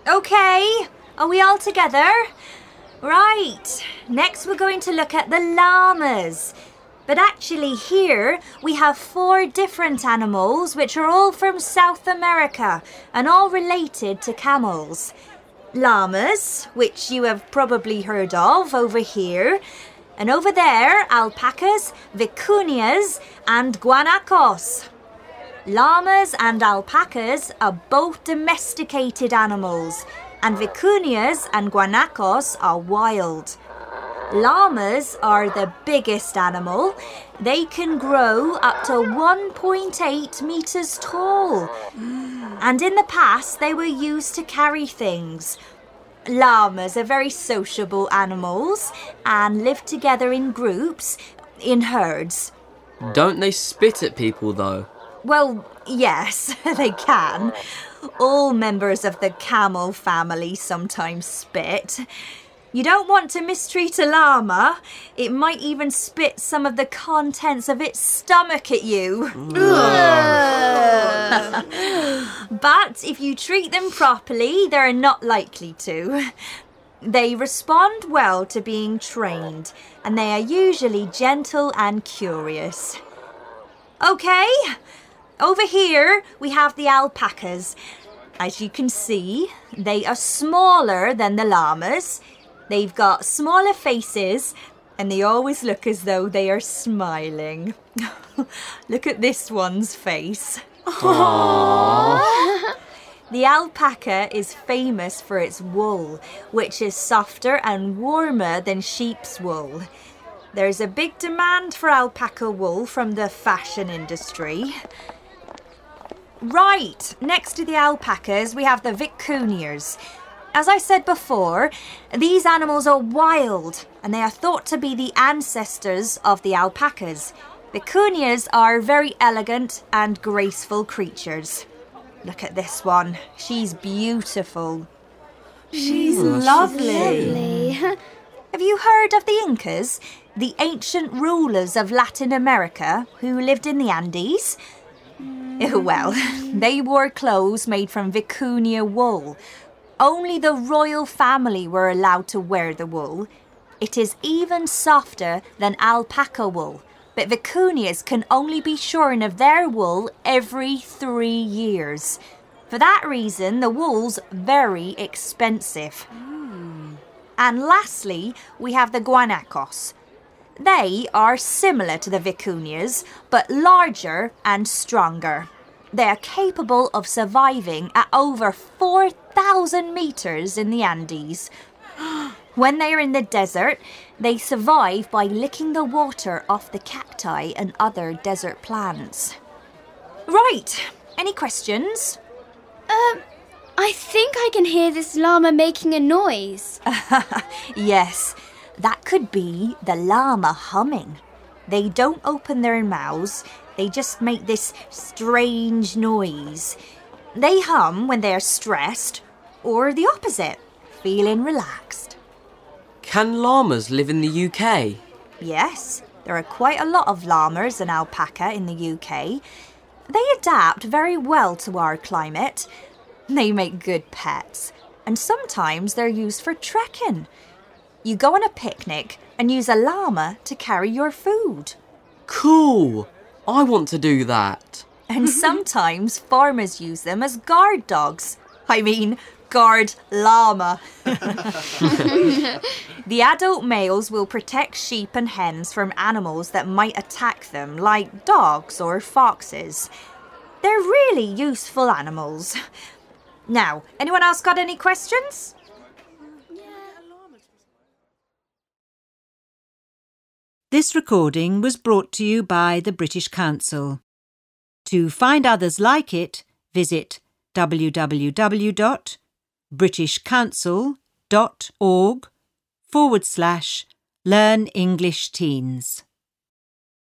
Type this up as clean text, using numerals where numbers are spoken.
Okay, are we all together? Right, next we're going to look at the llamas. But actually here we have 4 different animals which are all from South America and all related to camels. Llamas, which you have probably heard of over here. And over there, alpacas, vicunias and guanacos. Llamas and alpacas are both domesticated animals, and vicunias and guanacos are wild. Llamas are the biggest animal. They can grow up to 1.8 meters tall. And in the past, they were used to carry things. Llamas are very sociable animals and live together in groups, in herds. Don't they spit at people, though? Well, yes, they can. All members of the camel family sometimes spit. You don't want to mistreat a llama. It might even spit some of the contents of its stomach at you. But if you treat them properly, they're not likely to. They respond well to being trained, and they are usually gentle and curious. Okay, over here we have the alpacas. As you can see, they are smaller than the llamas. They've got smaller faces and they always look as though they are smiling. Look at this one's face. Aww. The alpaca is famous for its wool, which is softer and warmer than sheep's wool. There's a big demand for alpaca wool from the fashion industry. Right, next to the alpacas we have the vicunias. As I said before, these animals are wild and they are thought to be the ancestors of the alpacas. Vicunias are very elegant and graceful creatures. Look at this one. She's beautiful. She's lovely. Have you heard of the Incas, the ancient rulers of Latin America who lived in the Andes? Well, they wore clothes made from vicunia wool. Only the royal family were allowed to wear the wool. It is even softer than alpaca wool, but vicunias can only be shorn of their wool every 3 years. For that reason, the wool's very expensive. And lastly, we have the guanacos. They are similar to the vicunias, but larger and stronger. They are capable of surviving at over 4,000 meters in the Andes. When they are in the desert, they survive by licking the water off the cacti and other desert plants. Right, any questions? I think I can hear this llama making a noise. Yes, that could be the llama humming. They don't open their mouths, they just make this strange noise. They hum when they are stressed, or the opposite, feeling relaxed. Can llamas live in the UK? Yes, there are quite a lot of llamas and alpaca in the UK. They adapt very well to our climate. They make good pets, and sometimes they're used for trekking. You go on a picnic and use a llama to carry your food. Cool! I want to do that. And sometimes farmers use them as guard dogs. I mean, guard llama. The adult males will protect sheep and hens from animals that might attack them, like dogs or foxes. They're really useful animals. Now, anyone else got any questions? This recording was brought to you by the British Council. To find others like it, visit www.britishcouncil.org/Learn English Teens.